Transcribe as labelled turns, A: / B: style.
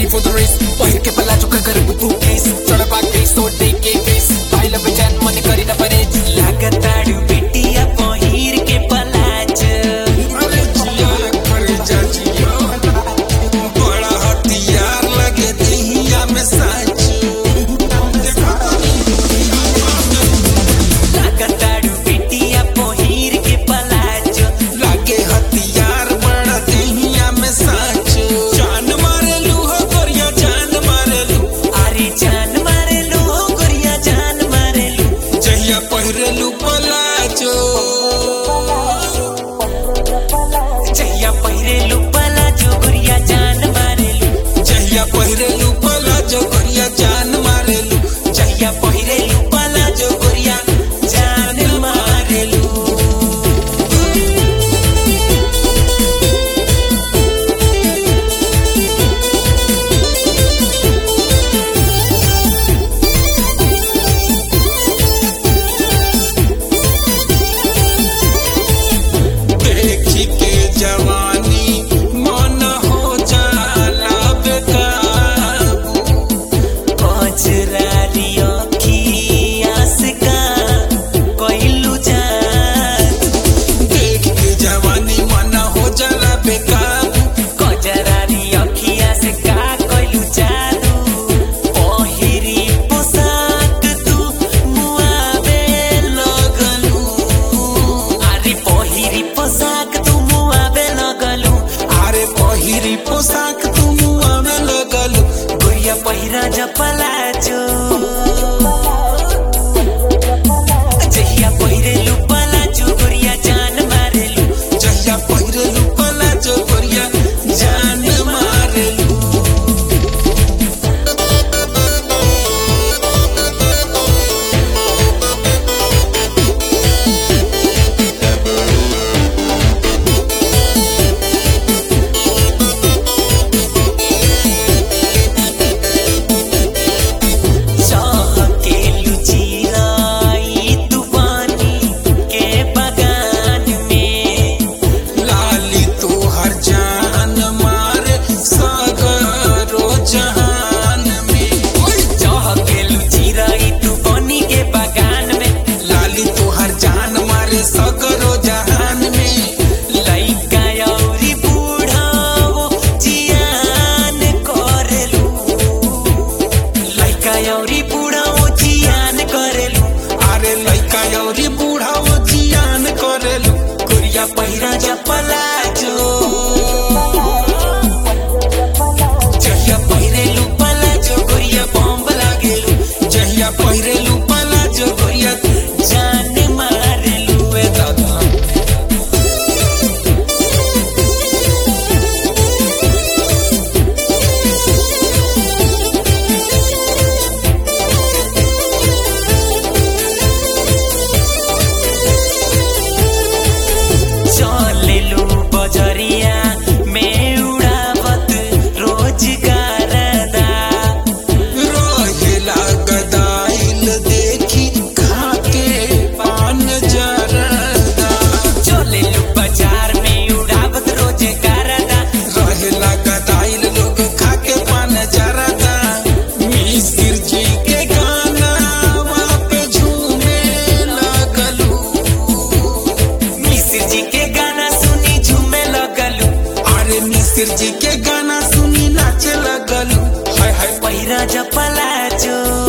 A: for the race. Pahir ke pala chuka kar buku case. Chada bag case, so take a case. Baila bejan mani kari na parej.
B: Lagataadu betiya pahir ke palach.
A: Are jiya kare jajiya. Bada hatiyar lage diya mein sach.
B: Lagataadu betiya pahir ke palach.
A: Lage hatiyar bada diya mein sach. Jaan mare lu ho koriya jaan mare lu.
B: Are jaan mare lu goriya jaan mare lu.
A: Jahiya pahire lu palacho.
B: Jaiya pahire lu palach goriya jaan mare lu.
A: Jahiya pahire lu palacho koriya jaan mare lu.
B: Jaiya pahire lu palach goriya jaan mare lu.
A: देखी के जवानी मन हो जाला बेकाबू।
B: Kojrari akhiya se ka koilu jaat.
A: देख के जवानी मन हो जाला बेकाबू।
B: Kojrari akhiya se ka koilu jaatu. Pahiri posak tu muave lagalu. Are pahiri posak tu muave lagalu.
A: अरे पहिरी पोशाक तुम आवे लगलू।
B: Goriya pahira ja palacho. Jahiya pahirelu palacho goriya jaan marelu.
A: जहिया पहिरे लू पलाचो करिया जान मारे लू।
B: चहकेलु चिराई तूफानी के बगान में.
A: लाली तो हर जान मारे सागरो जहान में।
B: चहकेलु चिराई तूफानी के बगान में.
A: लाली तो हर जान मारे सगरो जहान में।
B: लइका अउरी बूढ़ाओ जियान करेलु. लइका अउरी बूढ़ाओ जियान करेलु.
A: अरे लइका अउरी बूढ़ा वो जियान करेलू।
B: गोरिया पहिरा जा पलाचो. जहिया पहिरेलु पलाचो गोरिया बम लागेलु.
A: जहिया पहिरेलू पलाचो गोरिया
B: जान मारेलु ए दादा. चलेलु बजरिया में उड़ावत रोजगार दा.
A: रहेला गदाइल देखी खाके पान जरदा।
B: चलेलु बाजार में उड़ावत रोजगार दा.
A: रहेला गदाइल लोग खाके पान जरदा। मिसिर जी के गाना वहाँ पे झूमे लगलू।
B: मिसिर जी के गाना सुनी झूमे लगलु.
A: अरे मिसिर जी के गाना सुनी नाचे लगलू। हाय हाय
B: पहिरा जा पलाचो.